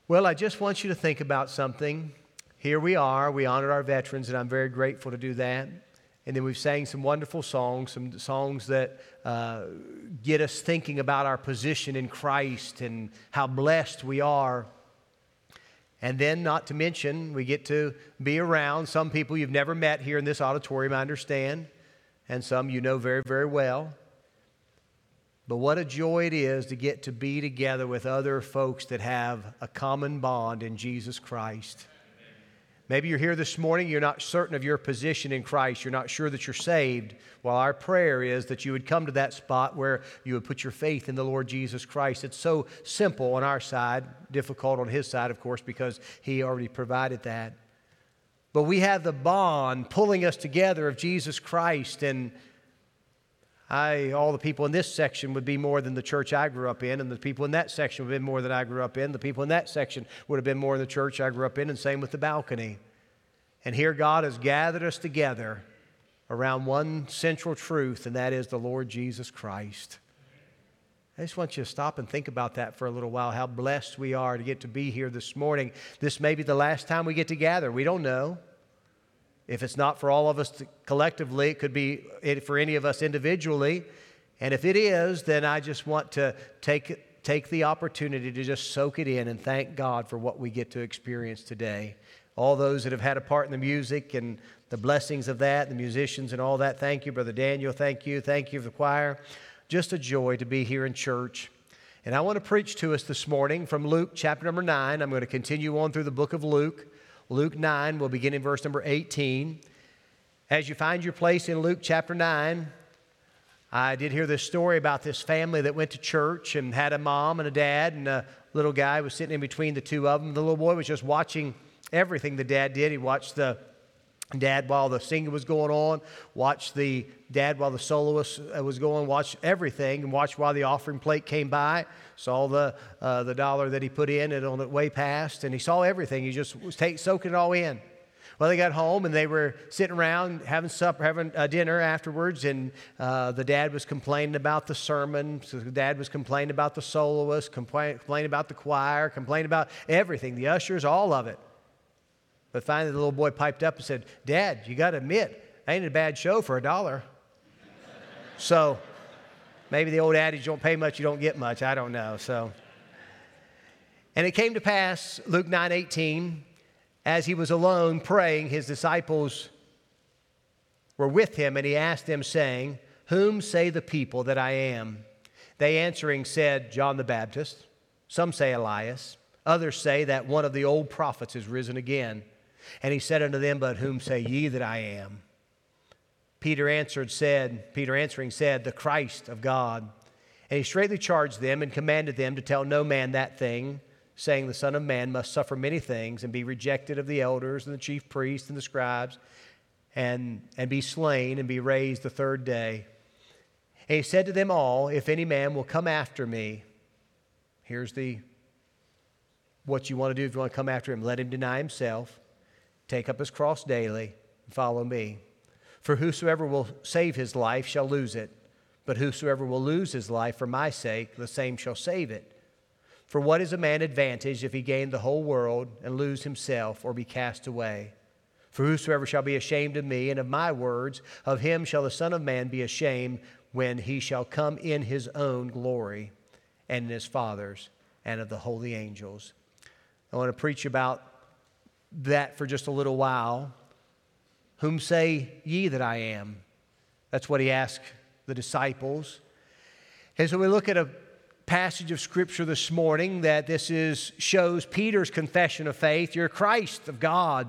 Well, I just want you to think about something. Here we are. We honored our veterans, and I'm very grateful to do that. And then we've sang some wonderful songs, some songs that get us thinking about our position in Christ and how blessed we are. And then, not to mention, we get to be around some people you've never met here in this auditorium, I understand, and some you know very, very well. But what a joy it is to get to be together with other folks that have a common bond in Jesus Christ. Maybe you're here this morning, you're not certain of your position in Christ. You're not sure that you're saved. Well, our prayer is that you would come to that spot where you would put your faith in the Lord Jesus Christ. It's so simple on our side, difficult on His side, of course, because He already provided that. But we have the bond pulling us together of Jesus Christ, and all the people in this section would be more than the church I grew up in, and the people in that section would have been more than I grew up in. The people in that section would have been more than the church I grew up in, and same with the balcony. And here God has gathered us together around one central truth, and that is the Lord Jesus Christ. I just want you to stop and think about that for a little while, how blessed we are to get to be here this morning. This may be the last time we get together. We don't know. If it's not for all of us collectively, it could be for any of us individually. And if it is, then I just want to take the opportunity to just soak it in and thank God for what we get to experience today. All those that have had a part in the music and the blessings of that, the musicians and all that, thank you, Brother Daniel, thank you for the choir. Just a joy to be here in church. And I want to preach to us this morning from Luke chapter number 9. I'm going to continue on through the book of Luke. Luke 9, we'll begin in verse number 18. As you find your place in Luke chapter 9, I did hear this story about this family that went to church and had a mom and a dad, and a little guy was sitting in between the two of them. The little boy was just watching everything the dad did. He watched the dad while the singing was going on, watched the dad while the soloist was going, watched everything, and watched while the offering plate came by, saw the dollar that he put in and on the way past, and he saw everything. He just was soaking it all in. Well, they got home, and they were sitting around having supper, having dinner afterwards, and the dad was complaining about the sermon. So the dad was complaining about the soloist, complaining about the choir, complaining about everything, the ushers, all of it. But finally, the little boy piped up and said, "Dad, you got to admit, ain't it a bad show for $1?" So maybe the old adage, don't pay much, you don't get much. I don't know. And it came to pass, Luke 9:18, as he was alone praying, his disciples were with him, and he asked them, saying, "Whom say the people that I am?" They answering said, "John the Baptist. Some say Elias. Others say that one of the old prophets is risen again." And he said unto them, "But whom say ye that I am?" Peter answering said, "The Christ of God." And he straightly charged them and commanded them to tell no man that thing, saying, the Son of Man must suffer many things and be rejected of the elders and the chief priests and the scribes, and be slain and be raised the third day. And he said to them all, "If any man will come after me," here's what you want to do if you want to come after him, "let him deny himself, take up his cross daily, and follow me. For whosoever will save his life shall lose it, but whosoever will lose his life for my sake, the same shall save it. For what is a man advantage if he gain the whole world and lose himself or be cast away? For whosoever shall be ashamed of me and of my words, of him shall the Son of Man be ashamed when he shall come in his own glory and in his Father's and of the holy angels." I want to preach about that for just a little while. Whom say ye that I am? That's what he asked the disciples. And so we look at a passage of Scripture this morning that shows Peter's confession of faith. You're Christ of God.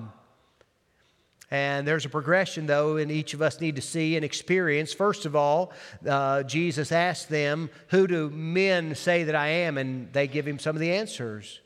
And there's a progression, though, and each of us need to see and experience. First of all, Jesus asked them, "Who do men say that I am?" And they give him some of the answers.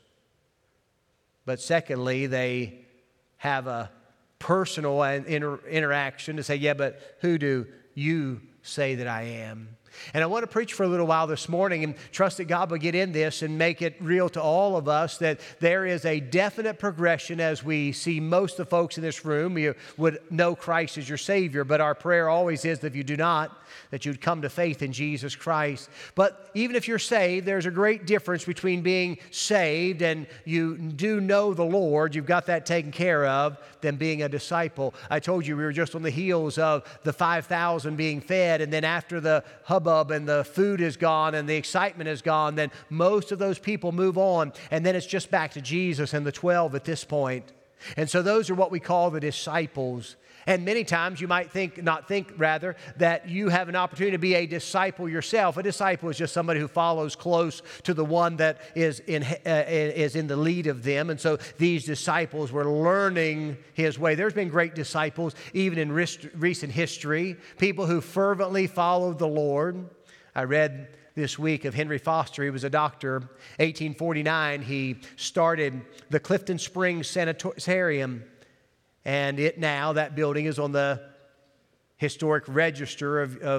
But secondly, they have a personal interaction to say, "Yeah, but who do you say that I am? And I want to preach for a little while this morning and trust that God will get in this and make it real to all of us that there is a definite progression as we see most of the folks in this room. You would know Christ as your Savior, but our prayer always is that if you do not, that you'd come to faith in Jesus Christ. But even if you're saved, there's a great difference between being saved and you do know the Lord, you've got that taken care of, than being a disciple. I told you we were just on the heels of the 5,000 being fed, and then after the hubbub and the food is gone and the excitement is gone, then most of those people move on, and then it's just back to Jesus and the 12 at this point. And so those are what we call the disciples. And many times you might not think that you have an opportunity to be a disciple yourself. A disciple is just somebody who follows close to the one that is in the lead of them. And so these disciples were learning his way. There's been great disciples even in recent history, people who fervently followed the Lord. I read this week of Henry Foster. He was a doctor. 1849, he started the Clifton Springs Sanitarium. And that building is on the historic register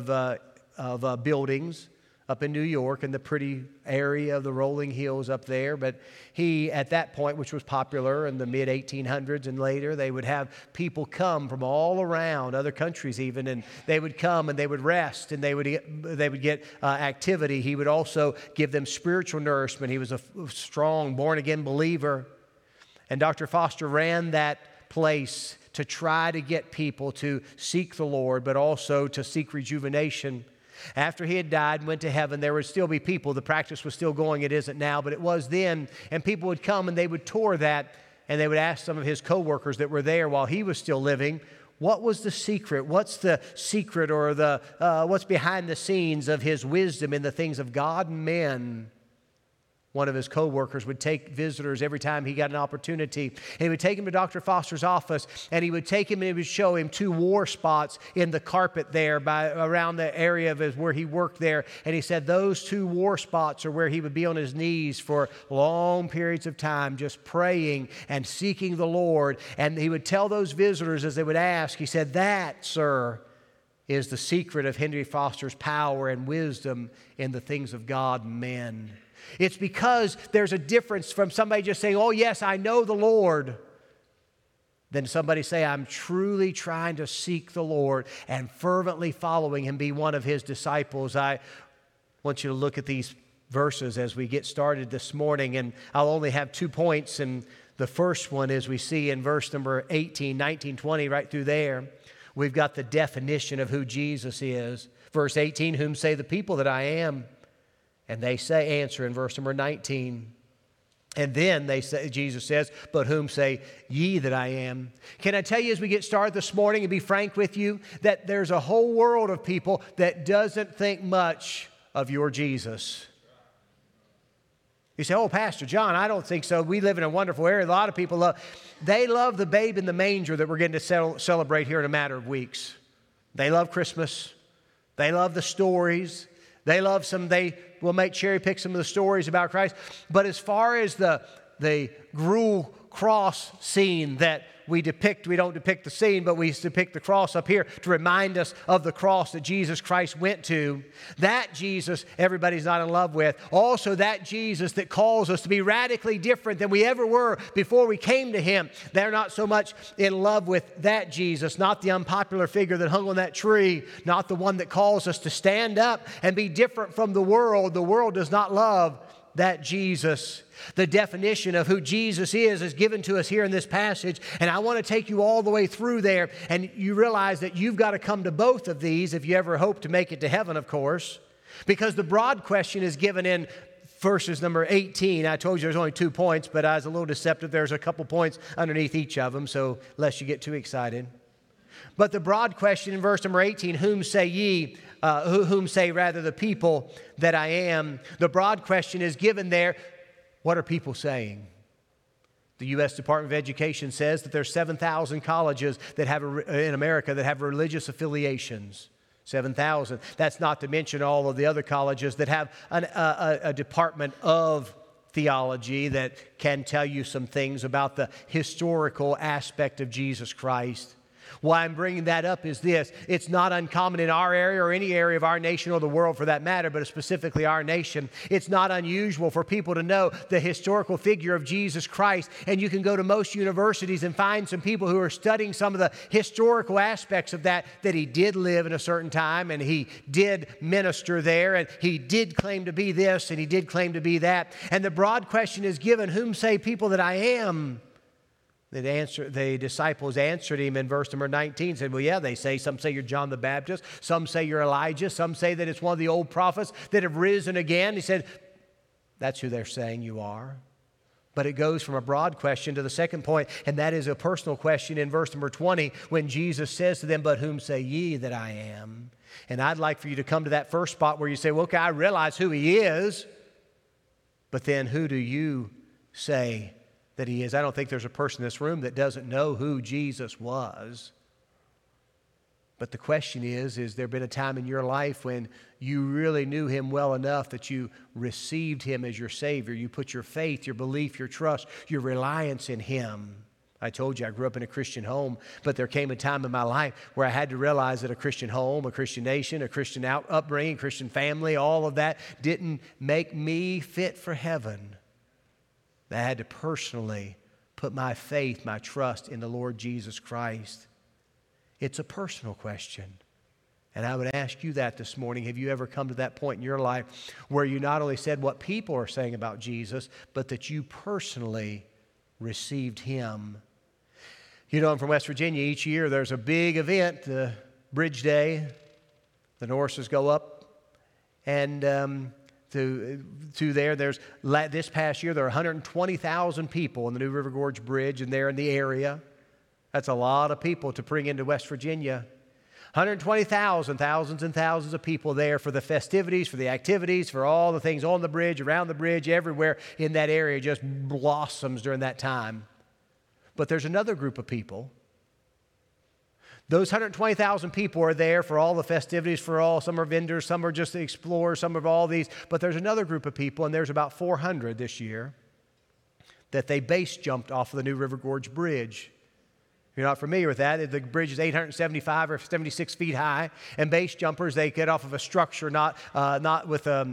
of buildings up in New York in the pretty area of the rolling hills up there. But he, at that point, which was popular in the mid-1800s and later, they would have people come from all around, other countries even, and they would come and they would rest and they would get activity. He would also give them spiritual nourishment. He was a strong, born-again believer. And Dr. Foster ran that place to try to get people to seek the Lord, but also to seek rejuvenation. After he had died and went to heaven, there would still be people. The practice was still going. It isn't now, but it was then. And people would come and they would tour that, and they would ask some of his co-workers that were there while he was still living, what was the secret? What's the secret or what's behind the scenes of his wisdom in the things of God and men? One of his co-workers would take visitors every time he got an opportunity. And he would take him to Dr. Foster's office, and he would take him and he would show him 2 war spots in the carpet there around the area of where he worked there. And he said those 2 war spots are where he would be on his knees for long periods of time, just praying and seeking the Lord. And he would tell those visitors as they would ask, he said, that, sir, is the secret of Henry Foster's power and wisdom in the things of God and men. It's because there's a difference from somebody just saying, oh, yes, I know the Lord, than somebody say, I'm truly trying to seek the Lord and fervently following Him, be one of His disciples. I want you to look at these verses as we get started this morning, and I'll only have 2 points, and the first one is we see in verse number 18, 19, 20, right through there. We've got the definition of who Jesus is. Verse 18, whom say the people that I am? And they answer in verse number 19. And then Jesus says, but whom say ye that I am? Can I tell you as we get started this morning and be frank with you, that there's a whole world of people that doesn't think much of your Jesus. You say, oh, Pastor John, I don't think so. We live in a wonderful area. A lot of people love the babe in the manger that we're getting to celebrate here in a matter of weeks. They love Christmas. They love the stories. They will make cherry pick some of the stories about Christ. But as far as the gruel cross scene that we depict, we don't depict the scene, but we depict the cross up here to remind us of the cross that Jesus Christ went to. That Jesus everybody's not in love with. Also that Jesus that calls us to be radically different than we ever were before we came to Him. They're not so much in love with that Jesus, not the unpopular figure that hung on that tree, not the one that calls us to stand up and be different from the world. The world does not love that Jesus. The definition of who Jesus is given to us here in this passage, and I want to take you all the way through there, and you realize that you've got to come to both of these if you ever hope to make it to heaven, of course, because the broad question is given in verses number 18. I told you there's only 2 points, but I was a little deceptive. There's a couple points underneath each of them, so lest you get too excited. But the broad question in verse number 18, whom say ye, whom say rather the people that I am? The broad question is given there. What are people saying? The U.S. Department of Education says that there's 7,000 colleges that have in America that have religious affiliations. 7,000. That's not to mention all of the other colleges that have a department of theology that can tell you some things about the historical aspect of Jesus Christ. Why I'm bringing that up is this. It's not uncommon in our area or any area of our nation or the world for that matter, but specifically our nation. It's not unusual for people to know the historical figure of Jesus Christ. And you can go to most universities and find some people who are studying some of the historical aspects of that He did live in a certain time and He did minister there and He did claim to be this and He did claim to be that. And the broad question is given, whom say people that I am? The disciples answered Him in verse number 19, said, well, yeah, some say you're John the Baptist, some say you're Elijah, some say that it's one of the old prophets that have risen again. He said, that's who they're saying you are. But it goes from a broad question to the second point, and that is a personal question in verse number 20 when Jesus says to them, but whom say ye that I am? And I'd like for you to come to that first spot where you say, well, okay, I realize who He is, but then who do you say that He is? I don't think there's a person in this room that doesn't know who Jesus was. But the question is there been a time in your life when you really knew Him well enough that you received Him as your Savior? You put your faith, your belief, your trust, your reliance in Him. I told you I grew up in a Christian home, but there came a time in my life where I had to realize that a Christian home, a Christian nation, a Christian upbringing, Christian family, all of that didn't make me fit for heaven. I had to personally put my faith, my trust in the Lord Jesus Christ. It's a personal question. And I would ask you that this morning. Have you ever come to that point in your life where you not only said what people are saying about Jesus, but that you personally received Him? You know, I'm from West Virginia. Each year there's a big event, the Bridge Day. The Norses go up and to there. This past year, there are 120,000 people on the New River Gorge Bridge and there in the area. That's a lot of people to bring into West Virginia. 120,000, thousands and thousands of people there for the festivities, for the activities, for all the things on the bridge, around the bridge, everywhere in that area just blossoms during that time. But there's another group of people. Those 120,000 people are there for all the festivities, some are vendors, some are just explorers, some of all these. But there's another group of people, and there's about 400 this year, that they base jumped off of the New River Gorge Bridge. If you're not familiar with that, the bridge is 875 or 76 feet high, and base jumpers, they get off of a structure, not out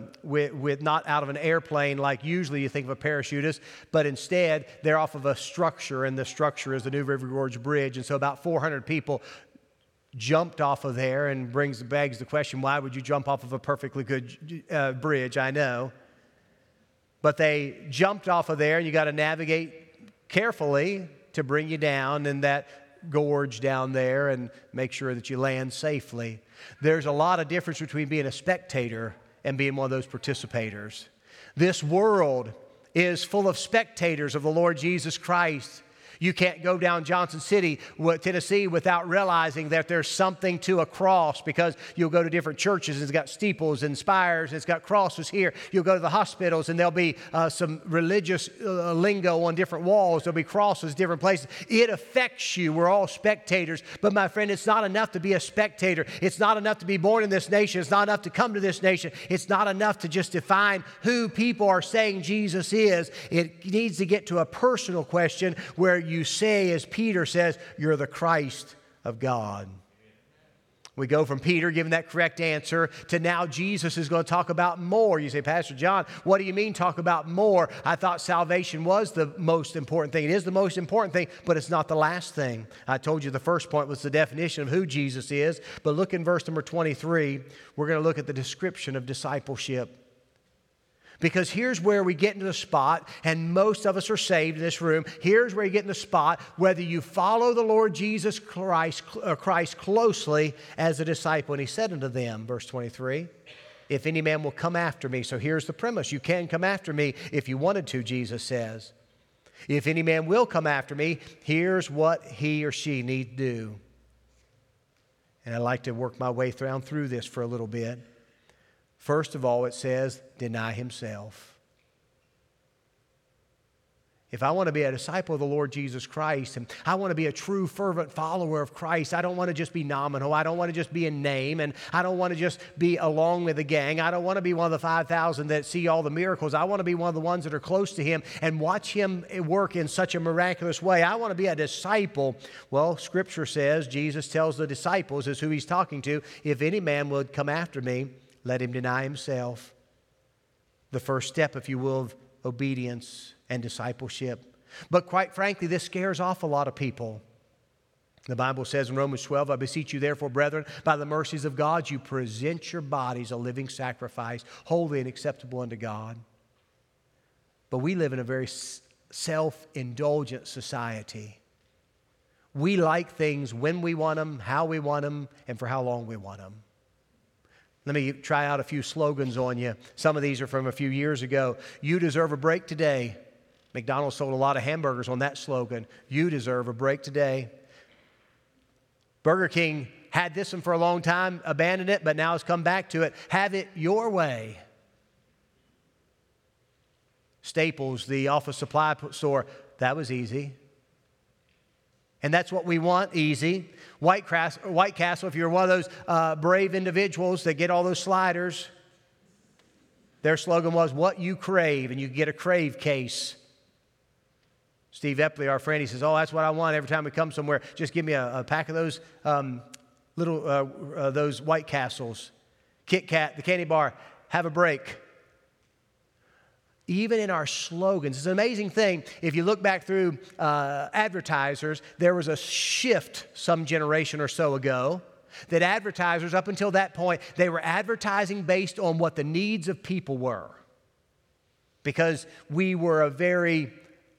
of an airplane like usually you think of a parachutist, but instead they're off of a structure, and the structure is the New River Gorge Bridge. And so about 400 people jumped off of there, and begs the question, why would you jump off of a perfectly good bridge? I know. But they jumped off of there, and you got to navigate carefully to bring you down in that gorge down there and make sure that you land safely. There's a lot of difference between being a spectator and being one of those participators. This world is full of spectators of the Lord Jesus Christ. You can't go down Johnson City, Tennessee, without realizing that there's something to a cross, because you'll go to different churches and it's got steeples and spires and it's got crosses here. You'll go to the hospitals and there'll be some religious lingo on different walls. There'll be crosses different places. It affects you. We're all spectators. But my friend, it's not enough to be a spectator. It's not enough to be born in this nation. It's not enough to come to this nation. It's not enough to just define who people are saying Jesus is. It needs to get to a personal question where you say, as Peter says, you're the Christ of God. We go from Peter giving that correct answer to now Jesus is going to talk about more. You say, Pastor John, what do you mean talk about more? I thought salvation was the most important thing. It is the most important thing, but it's not the last thing. I told you the first point was the definition of who Jesus is. But look in verse number 23. We're going to look at the description of discipleship. Because here's where we get into the spot, and most of us are saved in this room. Here's where you get in the spot, whether you follow the Lord Jesus Christ closely as a disciple. And He said unto them, verse 23, if any man will come after me. So here's the premise. You can come after me if you wanted to, Jesus says. If any man will come after me, here's what he or she need to do. And I'd like to work my way through this for a little bit. First of all, it says, deny himself. If I want to be a disciple of the Lord Jesus Christ, and I want to be a true, fervent follower of Christ, I don't want to just be nominal. I don't want to just be a name, and I don't want to just be along with the gang. I don't want to be one of the 5,000 that see all the miracles. I want to be one of the ones that are close to Him and watch Him work in such a miraculous way. I want to be a disciple. Well, Scripture says, Jesus tells the disciples, is who He's talking to, if any man would come after me, let him deny himself. The first step, if you will, of obedience and discipleship. But quite frankly, this scares off a lot of people. The Bible says in Romans 12, I beseech you therefore, brethren, by the mercies of God, you present your bodies a living sacrifice, holy and acceptable unto God. But we live in a very self-indulgent society. We like things when we want them, how we want them, and for how long we want them. Let me try out a few slogans on you. Some of these are from a few years ago. You deserve a break today. McDonald's sold a lot of hamburgers on that slogan. You deserve a break today. Burger King had this one for a long time, abandoned it, but now has come back to it. Have it your way. Staples, the office supply store, that was easy. And that's what we want, easy. White Castle, if you're one of those brave individuals that get all those sliders, their slogan was, what you crave, and you get a crave case. Steve Epley, our friend, he says, oh, that's what I want every time we come somewhere. Just give me a pack of those those White Castles. Kit Kat, the candy bar, have a break. Even in our slogans, it's an amazing thing. If you look back through advertisers, there was a shift some generation or so ago that advertisers, up until that point, they were advertising based on what the needs of people were. Because we were a very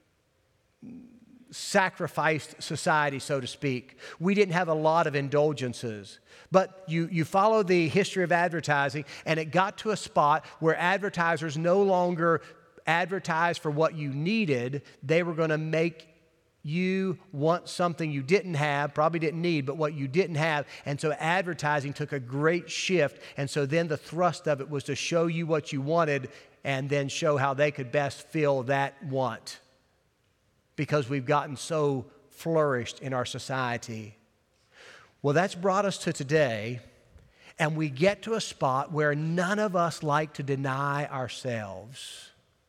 sacrificed society, so to speak. We didn't have a lot of indulgences. But you follow the history of advertising, and it got to a spot where advertisers no longer advertised for what you needed. They were going to make you want something you didn't have, probably didn't need, but what you didn't have. And so advertising took a great shift. And so then the thrust of it was to show you what you wanted and then show how they could best fill that want. Because we've gotten so flourished in our society. Well, that's brought us to today, and we get to a spot where none of us like to deny ourselves.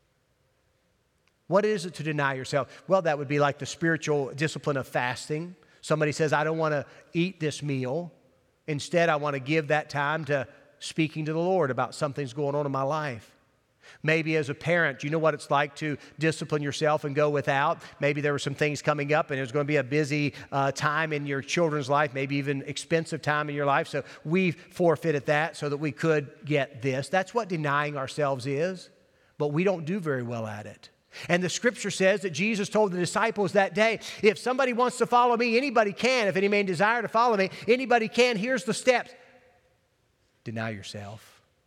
What is it to deny yourself? Well, that would be like the spiritual discipline of fasting. Somebody says, I don't want to eat this meal. Instead, I want to give that time to speaking to the Lord about something's going on in my life. Maybe as a parent, you know what it's like to discipline yourself and go without. Maybe there were some things coming up and it was going to be a busy time in your children's life, maybe even expensive time in your life. So we forfeited that so that we could get this. That's what denying ourselves is, but we don't do very well at it. And the Scripture says that Jesus told the disciples that day, if somebody wants to follow me, anybody can. If any man desire to follow me, anybody can. Here's the steps. Deny yourself.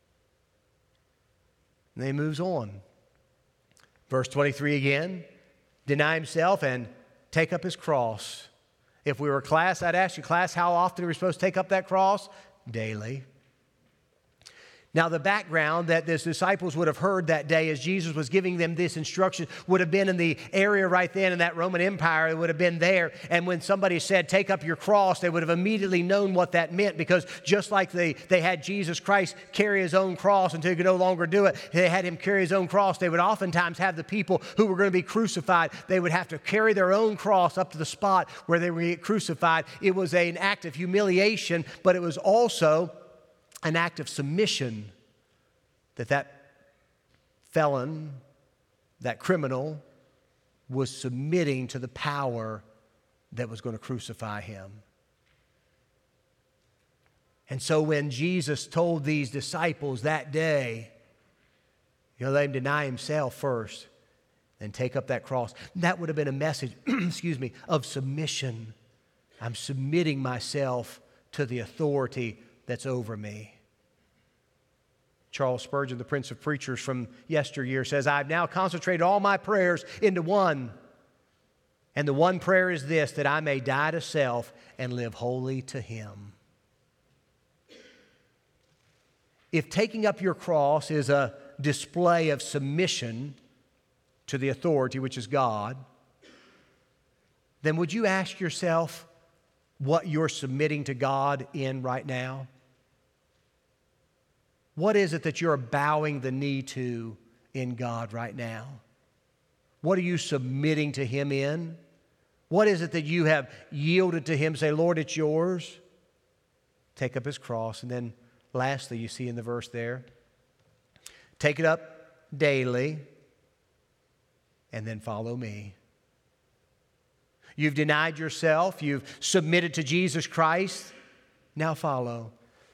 And then he moves on. Verse 23 again, deny himself and take up his cross. If we were a class, I'd ask you, class, how often are we supposed to take up that cross? Daily. Now, the background that the disciples would have heard that day as Jesus was giving them this instruction would have been in the area right then in that Roman Empire. It would have been there. And when somebody said, take up your cross, they would have immediately known what that meant, because just like they had Jesus Christ carry his own cross until he could no longer do it, they had him carry his own cross. They would oftentimes have the people who were going to be crucified, they would have to carry their own cross up to the spot where they were going to get crucified. It was an act of humiliation, but it was also an act of submission that felon, that criminal, was submitting to the power that was going to crucify him. And so when Jesus told these disciples that day, let him deny himself first and take up that cross, that would have been a message, of submission. I'm submitting myself to the authority that's over me. Charles Spurgeon, the Prince of Preachers from yesteryear, says, I've now concentrated all my prayers into one. And the one prayer is this, that I may die to self and live wholly to Him. If taking up your cross is a display of submission to the authority, which is God, then would you ask yourself what you're submitting to God in right now? What is it that you're bowing the knee to in God right now? What are you submitting to Him in? What is it that you have yielded to Him? Say, Lord, it's yours. Take up His cross. And then lastly, you see in the verse there, take it up daily and then follow me. You've denied yourself. You've submitted to Jesus Christ. Now follow.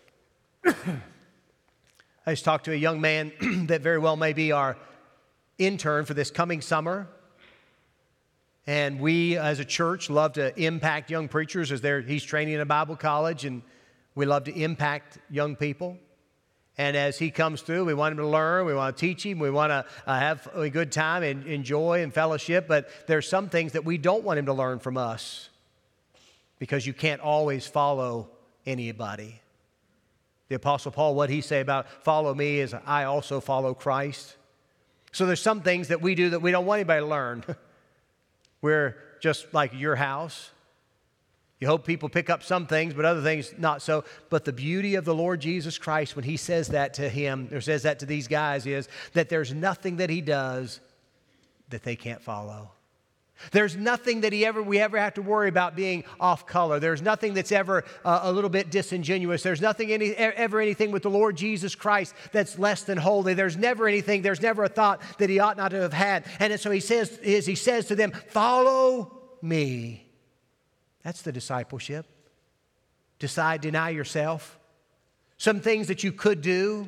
I just talked to a young man that very well may be our intern for this coming summer. And we, as a church, love to impact young preachers as he's training in a Bible college, and we love to impact young people. And as he comes through, we want him to learn, we want to teach him, we want to have a good time and enjoy and fellowship. But there's some things that we don't want him to learn from us because you can't always follow anybody. The Apostle Paul, what he say about follow me is I also follow Christ. So there's some things that we do that we don't want anybody to learn. We're just like your house. You hope people pick up some things, but other things not so. But the beauty of the Lord Jesus Christ, when He says that to him, or says that to these guys, is that there's nothing that He does that they can't follow. There's nothing that we ever have to worry about being off color. There's nothing that's ever a little bit disingenuous. There's ever anything with the Lord Jesus Christ that's less than holy. There's never a thought that He ought not to have had. And so He says to them, follow me. That's the discipleship. Deny yourself. Some things that you could do,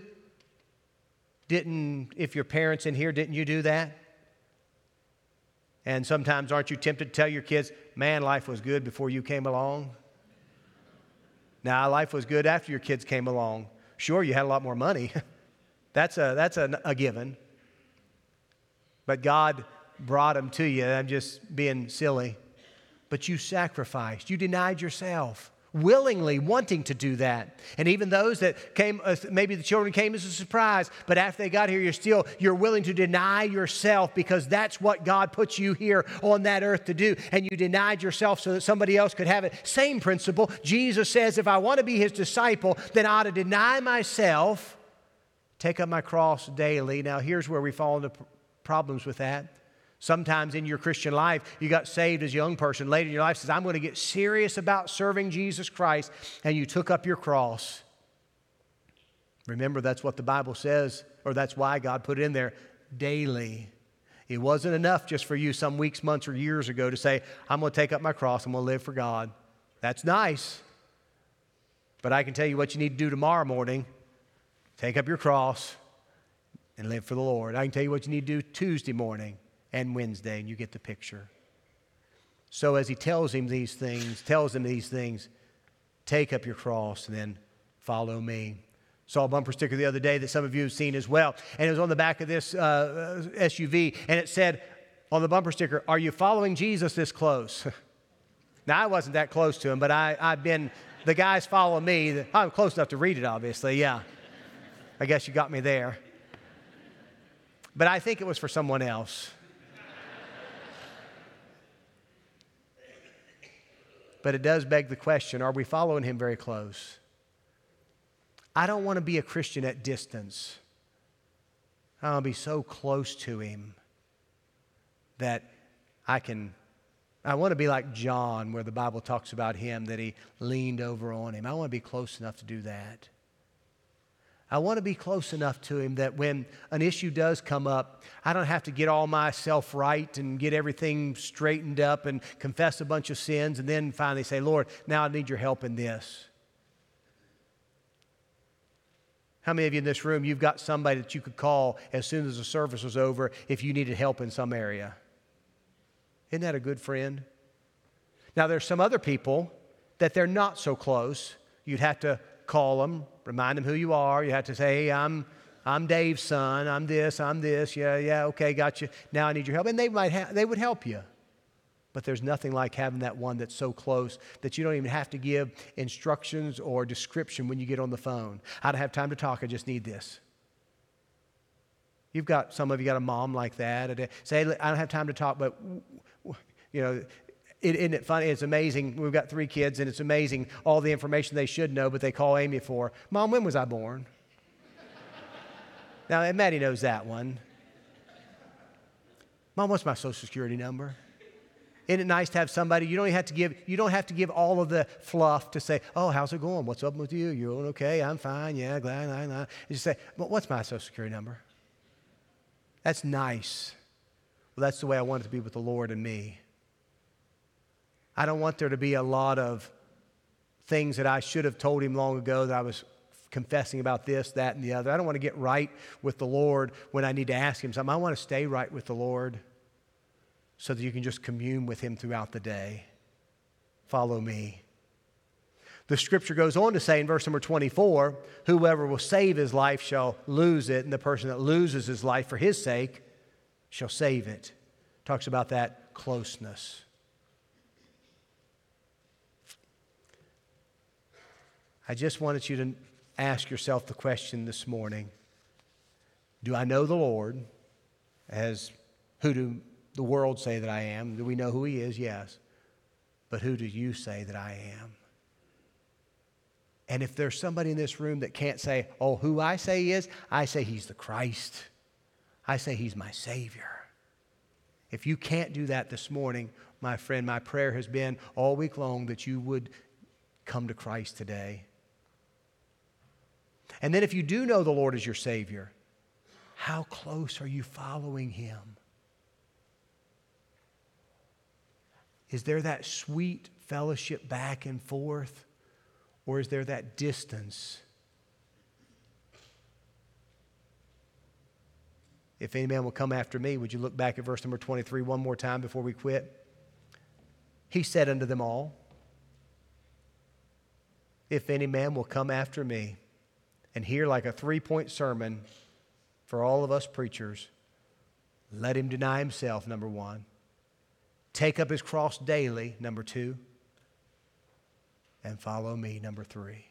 if your parents in here, didn't you do that? And sometimes aren't you tempted to tell your kids, man, life was good before you came along? Now, life was good after your kids came along. Sure, you had a lot more money. That's a given. But God brought them to you. I'm just being silly. But you sacrificed. You denied yourself, willingly wanting to do that. And even those that came, maybe the children came as a surprise, but after they got here, you're willing to deny yourself because that's what God put you here on that earth to do. And you denied yourself so that somebody else could have it. Same principle. Jesus says, if I want to be His disciple, then I ought to deny myself, take up my cross daily. Now, here's where we fall into problems with that. Sometimes in your Christian life, you got saved as a young person. Later in your life says, I'm going to get serious about serving Jesus Christ. And you took up your cross. Remember, that's what the Bible says, or that's why God put it in there, daily. It wasn't enough just for you some weeks, months, or years ago to say, I'm going to take up my cross. I'm going to live for God. That's nice. But I can tell you what you need to do tomorrow morning. Take up your cross and live for the Lord. I can tell you what you need to do Tuesday morning and Wednesday, and you get the picture. So as He tells them these things, take up your cross and then follow me. Saw a bumper sticker the other day that some of you have seen as well, and it was on the back of this SUV, and it said on the bumper sticker, are you following Jesus this close? Now, I wasn't that close to Him, but the guys follow me. I'm close enough to read it, obviously, yeah. I guess you got me there. But I think it was for someone else. But it does beg the question, are we following Him very close? I don't want to be a Christian at distance. I want to be so close to Him that I want to be like John, where the Bible talks about him, that he leaned over on Him. I want to be close enough to do that. I want to be close enough to Him that when an issue does come up, I don't have to get all myself right and get everything straightened up and confess a bunch of sins and then finally say, Lord, now I need your help in this. How many of you in this room, you've got somebody that you could call as soon as the service was over if you needed help in some area? Isn't that a good friend? Now, there's some other people that they're not so close. You'd have to call them, remind them who you are. You have to say, hey, I'm Dave's son. I'm this. Yeah, okay, got you. Now I need your help. And they would help you. But there's nothing like having that one that's so close that you don't even have to give instructions or description when you get on the phone. I don't have time to talk. I just need this. Some of you got a mom like that. Say, I don't have time to talk, but, isn't it funny? It's amazing. We've got 3 kids, and it's amazing all the information they should know, but they call Amy for, Mom, when was I born? Now, Maddie knows that one. Mom, what's my Social Security number? Isn't it nice to have somebody, you don't have to give all of the fluff to say, oh, how's it going? What's up with you? You doing okay? I'm fine. Yeah, glad. You just say, well, what's my Social Security number? That's nice. Well, that's the way I want it to be with the Lord and me. I don't want there to be a lot of things that I should have told him long ago that I was confessing about this, that, and the other. I don't want to get right with the Lord when I need to ask him something. I want to stay right with the Lord so that you can just commune with him throughout the day. Follow me. The scripture goes on to say in verse number 24, whoever will save his life shall lose it, and the person that loses his life for his sake shall save it. Talks about that closeness. I just wanted you to ask yourself the question this morning. Do I know the Lord as who do the world say that I am? Do we know who he is? Yes. But who do you say that I am? And if there's somebody in this room that can't say, oh, who I say he is, I say he's the Christ. I say he's my Savior. If you can't do that this morning, my friend, my prayer has been all week long that you would come to Christ today. And then if you do know the Lord as your Savior, how close are you following him? Is there that sweet fellowship back and forth, or is there that distance? If any man will come after me, would you look back at verse number 23 one more time before we quit? He said unto them all, if any man will come after me, and hear like a 3-point sermon for all of us preachers, let him deny himself, number 1. Take up his cross daily, number 2. And follow me, number 3.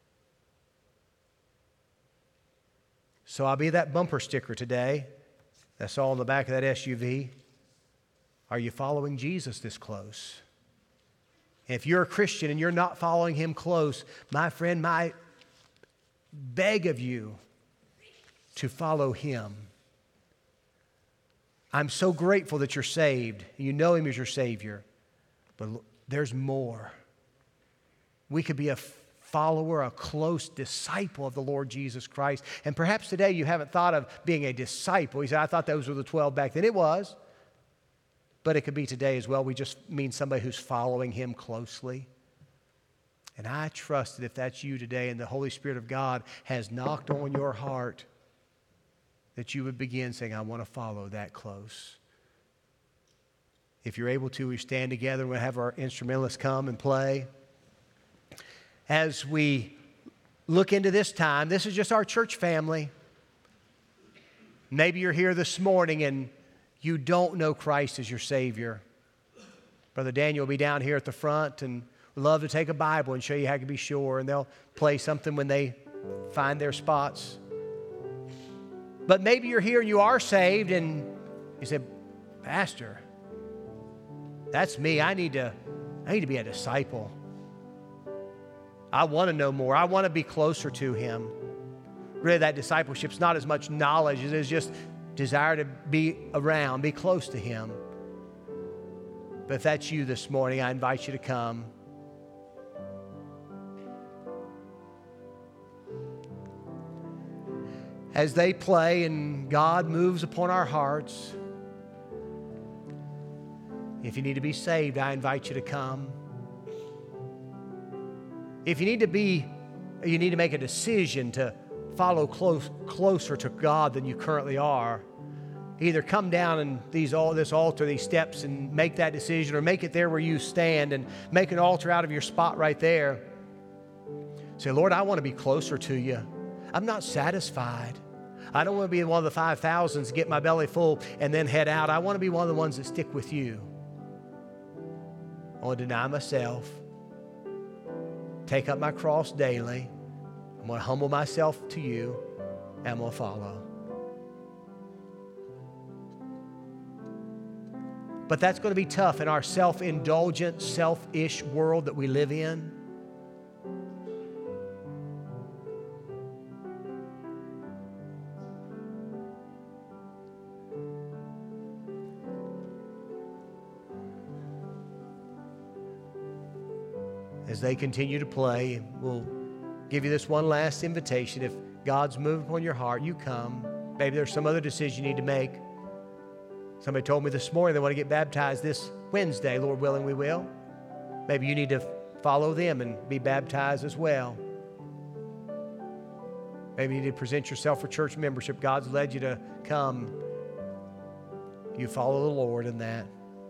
So I'll be that bumper sticker today. That's all on the back of that SUV. Are you following Jesus this close? If you're a Christian and you're not following him close, my friend, my beg of you to follow him. I'm so grateful that you're saved. You know him as your Savior. But there's more. We could be a follower, a close disciple of the Lord Jesus Christ. And perhaps today you haven't thought of being a disciple. You say, I thought those were the 12 back then. It was. But it could be today as well. We just mean somebody who's following him closely. And I trust that if that's you today and the Holy Spirit of God has knocked on your heart, that you would begin saying, I want to follow that close. If you're able to, we stand together and we'll have our instrumentalists come and play. As we look into this time, this is just our church family. Maybe you're here this morning and you don't know Christ as your Savior. Brother Daniel will be down here at the front and love to take a Bible and show you how to be sure, and they'll play something when they find their spots. But maybe you're here and you are saved and you say, Pastor, that's me. I need to be a disciple. I want to know more. I want to be closer to him. Really, that discipleship's not as much knowledge as it is just desire to be around, be close to him. But if that's you this morning, I invite you to come. As they play and God moves upon our hearts, if you need to be saved, I invite you to come. If you need to make a decision to follow closer to God than you currently are, either come down and this altar, these steps, and make that decision, or make it there where you stand and make an altar out of your spot right there. Say, Lord, I want to be closer to you. I'm not satisfied. I don't want to be one of the 5,000s, get my belly full, and then head out. I want to be one of the ones that stick with you. I want to deny myself, take up my cross daily. I'm going to humble myself to you, and I'm going to follow. But that's going to be tough in our self-indulgent, selfish world that we live in. As they continue to play, we'll give you this one last invitation. If God's moved upon your heart, you come. Maybe there's some other decision you need to make. Somebody told me this morning they want to get baptized this Wednesday. Lord willing, we will. Maybe you need to follow them and be baptized as well. Maybe you need to present yourself for church membership. God's led you to come. You follow the Lord in that.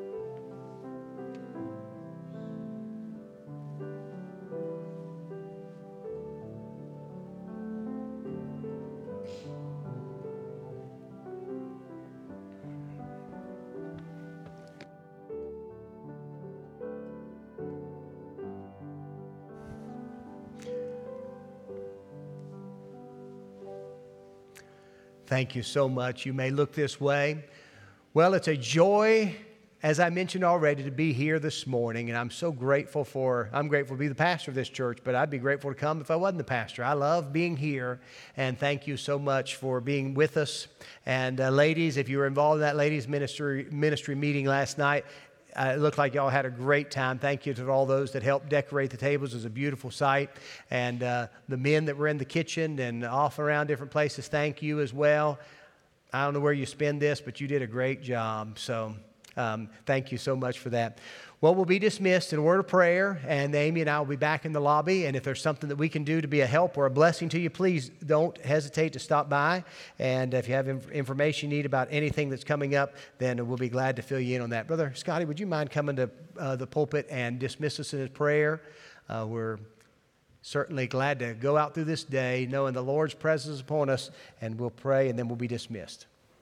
Thank you so much. You may look this way. Well, it's a joy, as I mentioned already, to be here this morning, and I'm grateful to be the pastor of this church, but I'd be grateful to come if I wasn't the pastor. I love being here, and thank you so much for being with us. And ladies, if you were involved in that ladies ministry meeting last night, it looked like y'all had a great time. Thank you to all those that helped decorate the tables. It was a beautiful sight. And the men that were in the kitchen and off around different places, thank you as well. I don't know where you spend this, but you did a great job. So thank you so much for that. Well, we'll be dismissed in a word of prayer, and Amy and I will be back in the lobby. And if there's something that we can do to be a help or a blessing to you, please don't hesitate to stop by. And if you have information you need about anything that's coming up, then we'll be glad to fill you in on that. Brother Scotty, would you mind coming to the pulpit and dismiss us in a prayer? We're certainly glad to go out through this day knowing the Lord's presence is upon us, and we'll pray, and then we'll be dismissed.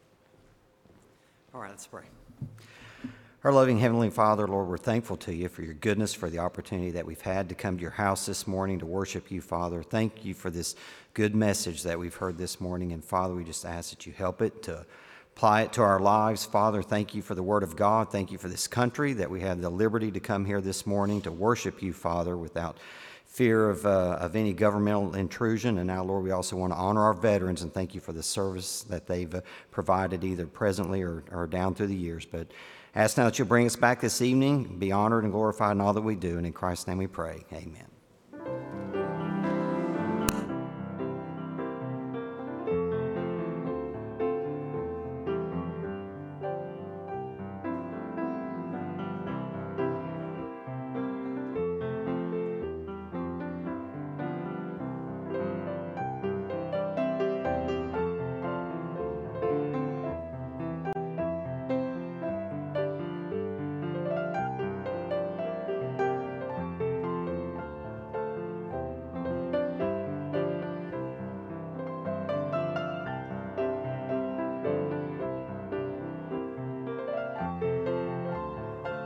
All right, let's pray. Our loving Heavenly Father, Lord, we're thankful to you for your goodness, for the opportunity that we've had to come to your house this morning to worship you, Father. Thank you for this good message that we've heard this morning. And Father, we just ask that you help it to apply it to our lives. Father, thank you for the Word of God. Thank you for this country, that we have the liberty to come here this morning to worship you, Father, without fear of any governmental intrusion. And now, Lord, we also want to honor our veterans and thank you for the service that they've provided either presently or down through the years. But ask now that you'll bring us back this evening, be honored and glorified in all that we do. And in Christ's name we pray. Amen.